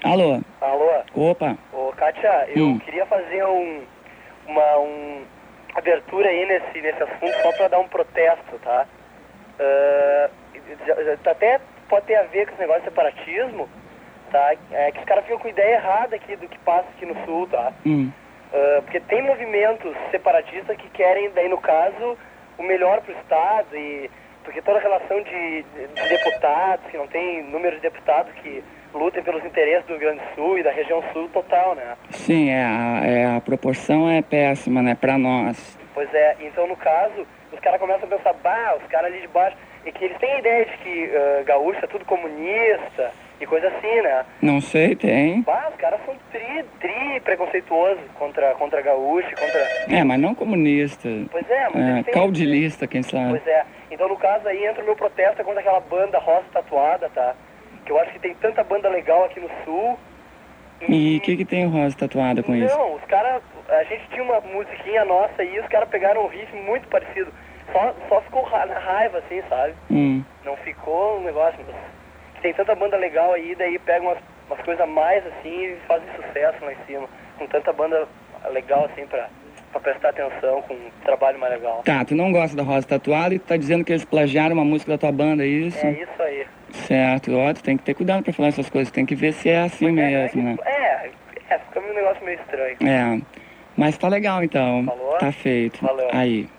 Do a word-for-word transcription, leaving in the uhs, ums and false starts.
Alô? Alô? Opa. Ô, Kátia, eu Hum. queria fazer um, uma um abertura aí nesse, nesse assunto só pra dar um protesto, tá? Uh, já- já- até pode ter a ver com esse negócio de separatismo, tá? É que os caras ficam com ideia errada aqui do que passa aqui no Sul, tá? Hum. Uh, porque tem movimentos separatistas que querem, daí no caso, o melhor pro Estado e... Porque toda a relação de, de, de deputados, que não tem número de deputados que lutem pelos interesses do Rio Grande do Sul e da região sul total, né? Sim, é, a, é, a proporção é péssima, né, pra nós. Pois é, então no caso, os caras começam a pensar, bah, os caras ali de baixo, e que eles têm a ideia de que uh, gaúcho é tudo comunista e coisa assim, né? Não sei, tem. Bah, os caras são tri, tri preconceituosos contra, contra gaúcho, contra... É, mas não comunista. Pois é, mas É, eles têm... caudilista, quem sabe. Pois é, então no caso aí entra o meu protesto contra aquela banda Rosa Tatuada, tá? Que eu acho que tem tanta banda legal aqui no Sul. E o que que tem o Rosa tatuada com não, isso? Não, os caras, a gente tinha uma musiquinha nossa e os caras pegaram um riff muito parecido. Só, só ficou ra- na raiva, assim, sabe? Hum. Não ficou um negócio, mas tem tanta banda legal aí, daí pegam umas, umas coisas a mais, assim, e fazem sucesso lá em cima. Com tanta banda legal, assim, pra, pra prestar atenção, com um trabalho mais legal. Tá, tu não gosta da Rosa tatuada e tu tá dizendo que eles plagiaram uma música da tua banda, é isso? É isso aí. Certo, ó, tu tem que ter cuidado pra falar essas coisas, tem que ver se é assim mesmo, né? É, é, fica um negócio meio estranho. É, mas tá legal então. Falou? Tá feito. Valeu. Aí.